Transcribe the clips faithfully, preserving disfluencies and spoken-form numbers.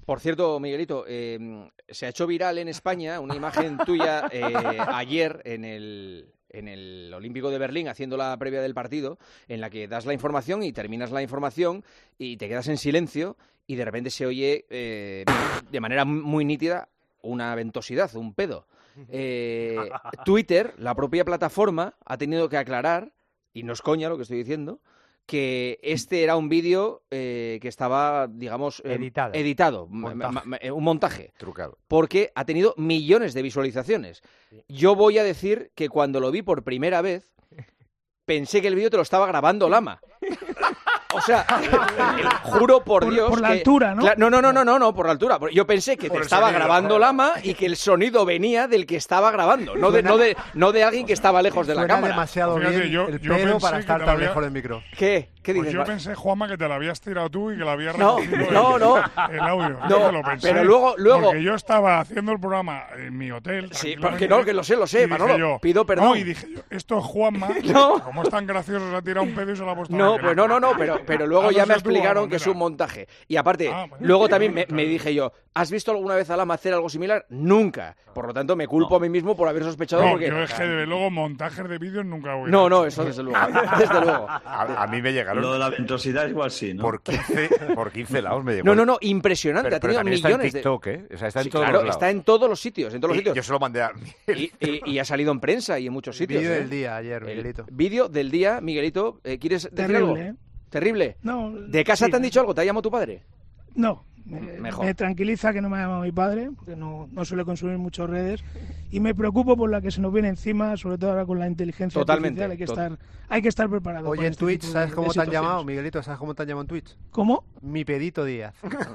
Por cierto, Miguelito, eh, se ha hecho viral en España una imagen tuya eh, ayer en el... en el Olímpico de Berlín, haciendo la previa del partido, en la que das la información y terminas la información y te quedas en silencio y de repente se oye eh, de manera muy nítida una ventosidad, un pedo. Eh, Twitter, la propia plataforma, ha tenido que aclarar, y no es coña lo que estoy diciendo, que este era un vídeo eh, que estaba, digamos, eh, editado, editado montaje. ma, ma, un montaje. Trucado. Porque ha tenido millones de visualizaciones. Sí. Yo voy a decir que cuando lo vi por primera vez, pensé que el vídeo te lo estaba grabando Lama. O sea, juro por, por Dios. Por la que, altura, ¿no? No, no, no, no, no, no, por la altura. Yo pensé que por te estaba sonido, grabando ¿no? Lama y que el sonido venía del que estaba grabando, no de, no de, no de alguien que estaba lejos de la Suena cámara. demasiado Fíjate, bien yo- el yo pelo pensé para que estar te tan había- lejos del micro. ¿Qué? ¿Qué Pues dices? yo Va- pensé, Juanma, que te la habías tirado tú y que la habías No, recogido no, el, no. el audio. No, Yo te lo pensé, pero luego- luego- Porque yo estaba haciendo el programa en mi hotel. Sí, tranquilamente, porque no, que lo sé, lo sé, y dije Manolo, yo, pido perdón. No, y dije yo, esto es Juanma, No. como es tan gracioso, se ha tirado un pedo y se lo ha puesto a No, la pues no, no, no, pero, pero luego ya me Hazlo tú, explicaron vamos, que es mira. un montaje. Y aparte, Ah, bueno. luego también me, me dije yo, ¿has visto alguna vez a Lama hacer algo similar? Nunca. Por lo tanto, me culpo a mí mismo por haber sospechado. No, porque... yo es que desde luego montajes de vídeos nunca voy a No, no, hacer. eso desde luego. Desde luego. A, a mí me llegaron Lo de la ventosidad igual sí, ¿no? por quince, por quince lados me llegó. No, no, no, impresionante. Pero, ha pero tenido también está millones en TikTok, de. ¿eh? O sea, está en Sí, todos claro, los lados. está en todos los sitios, en todos los Y sitios. yo se lo mandé a Y, y- y ha salido en prensa y en muchos sitios. Vídeo ¿eh? del día ayer, El Miguelito. Vídeo del día, Miguelito. eh, ¿Quieres decir Terrible, algo? ¿eh? Terrible. No, ¿De casa sí. te han dicho algo? ¿Te ha llamado tu padre? No, me, Mejor. me tranquiliza que no me ha llamado mi padre, porque no, no suele consumir muchas redes, y me preocupo por la que se nos viene encima, sobre todo ahora con la inteligencia Totalmente, artificial. Hay que, tot- estar, hay que estar preparado. Oye, para en este Twitch, tipo ¿sabes de- cómo de te han situaciones. llamado, Miguelito? ¿Sabes cómo te han llamado en Twitch? ¿Cómo? Mi pedito Díaz.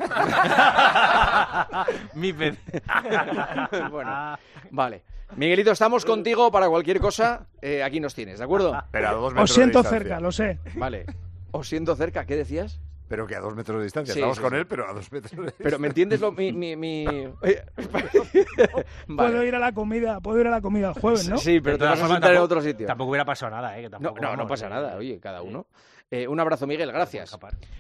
Mi pez. Bueno, vale. Miguelito, estamos contigo para cualquier cosa. eh, aquí nos tienes, ¿de acuerdo? Pero a dos metros Os siento de distancia. cerca, lo sé. Vale. Os siento cerca, ¿qué decías? Pero que a dos metros de distancia. Sí, Estamos sí, con sí. él, pero a dos metros de distancia. Pero ¿me entiendes lo, mi... mi, mi... Eh, Puedo vale. ir a la comida, puedo ir a la comida el jueves, ¿no? Sí, pero te De vas todas a formas, sentar en tampoco- otro sitio. Tampoco hubiera pasado nada, ¿eh? Que No, tampoco, no, no vamos, pasa eh, nada. Oye, cada uno. Eh, un abrazo, Miguel. Gracias. escapar.